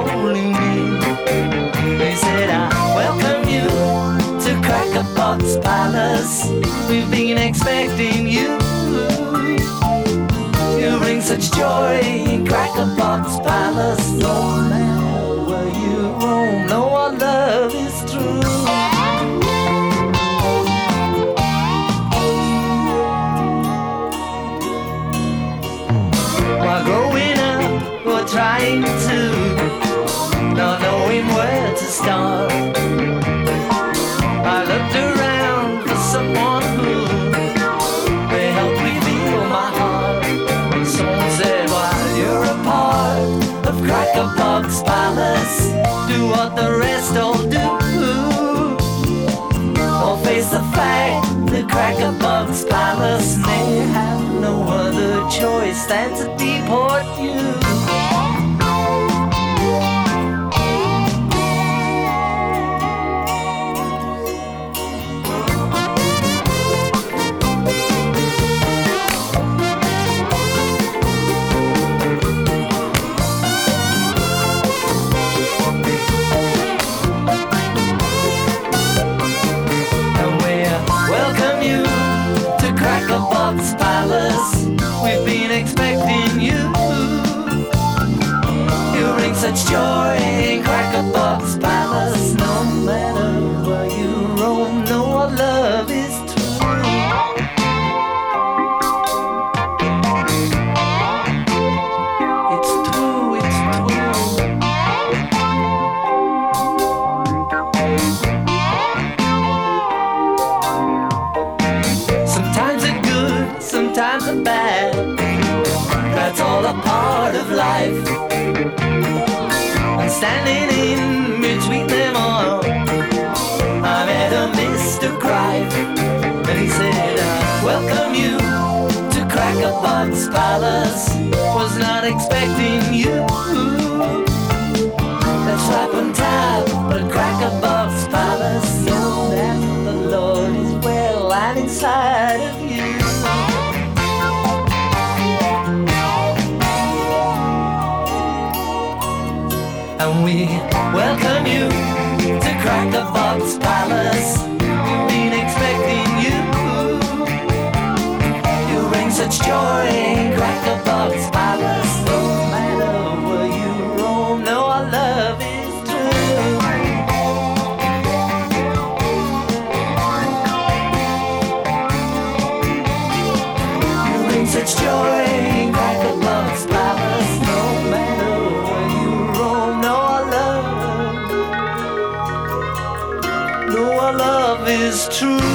only me. He said, I welcome you to Cracker Box Palace. We've been expecting you. You bring such joy in Cracker Box Palace. No matter where you roam, no, our love is true. While growing up, we're trying to, not knowing where to start. I looked around for someone who may help reveal my heart. And someone said, while you're a part of Cracker Box Palace, do what the rest all do. Or face the fact that Cracker Box Palace may have no other choice than to deport you. Box Palace, we've been expecting you. You bring such joy in Cracker Box Palace. No matter where you roam, no, our love is true. It's true, it's true. Sometimes are bad, that's all a part of life. I'm standing in between them all. I met a Mr. Cripe, and he said, I welcome you to Cracker Box Palace. Was not expecting you. Let's rap and tap at Cracker Box Palace. Know that the Lord is well and inside of you. And we welcome you to Cracker Box Palace. We've been expecting you. You bring such joy in Cracker Box Palace. No matter where you roam, no, our love is true. You bring such joy in Cracker Box Palace. No matter where you roam, no, our love is true.